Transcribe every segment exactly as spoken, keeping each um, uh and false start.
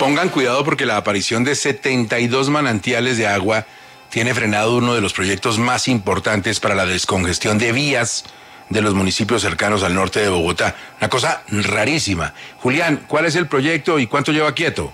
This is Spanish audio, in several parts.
Pongan cuidado porque la aparición de setenta y dos manantiales de agua tiene frenado uno de los proyectos más importantes para la descongestión de vías de los municipios cercanos al norte de Bogotá. Una cosa rarísima. Julián, ¿cuál es el proyecto y cuánto lleva quieto?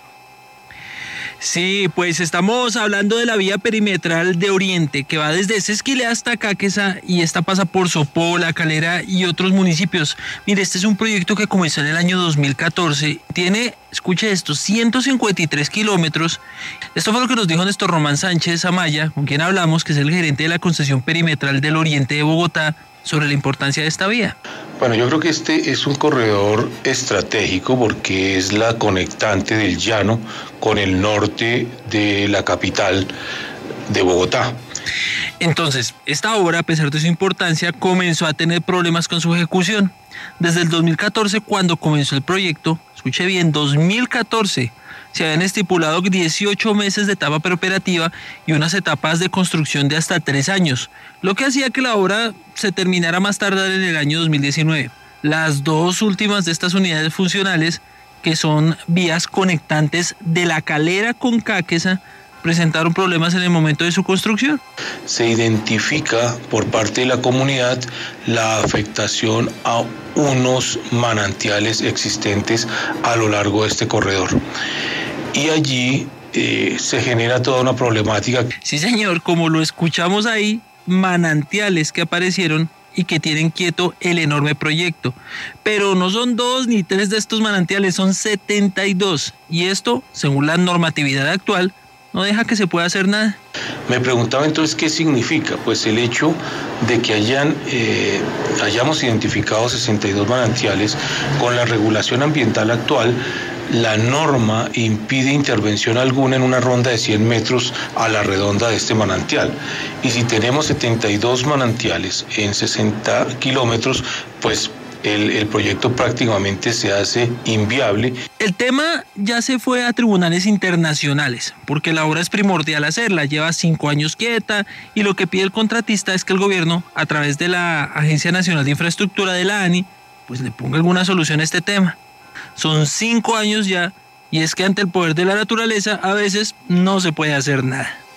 Sí, pues estamos hablando de la vía perimetral de Oriente, que va desde Sesquilé hasta Cáqueza, y esta pasa por Sopó, La Calera y otros municipios. Mire, este es un proyecto que comenzó en el año dos mil catorce, tiene, escuche esto, ciento cincuenta y tres kilómetros. Esto fue lo que nos dijo Néstor Román Sánchez Amaya, con quien hablamos, que es el gerente de la concesión perimetral del Oriente de Bogotá, sobre la importancia de esta vía. Bueno, yo creo que este es un corredor estratégico porque es la conectante del llano con el norte de la capital de Bogotá. Entonces, esta obra, a pesar de su importancia, comenzó a tener problemas con su ejecución. Desde el dos mil catorce, cuando comenzó el proyecto, escuche bien, dos mil catorce, se habían estipulado dieciocho meses de etapa preoperativa y unas etapas de construcción de hasta tres años, lo que hacía que la obra se terminara más tarde en el año dos mil diecinueve. Las dos últimas de estas unidades funcionales, que son vías conectantes de La Calera con Cáqueza, presentaron problemas en el momento de su construcción. Se identifica por parte de la comunidad la afectación a unos manantiales existentes a lo largo de este corredor. Y allí eh, se genera toda una problemática. Sí, señor, como lo escuchamos ahí, manantiales que aparecieron y que tienen quieto el enorme proyecto. Pero no son dos ni tres de estos manantiales, son setenta y dos. Y esto, según la normatividad actual, no deja que se pueda hacer nada. Me preguntaba entonces qué significa. Pues el hecho de que hayan, eh, hayamos identificado sesenta y dos manantiales con la regulación ambiental actual, la norma impide intervención alguna en una ronda de cien metros a la redonda de este manantial. Y si tenemos setenta y dos manantiales en sesenta kilómetros, pues El, el proyecto prácticamente se hace inviable. El tema ya se fue a tribunales internacionales, porque la obra es primordial hacerla, lleva cinco años quieta, y lo que pide el contratista es que el gobierno, a través de la Agencia Nacional de Infraestructura de la ANI, pues le ponga alguna solución a este tema. Son cinco años ya, y es que ante el poder de la naturaleza a veces no se puede hacer nada.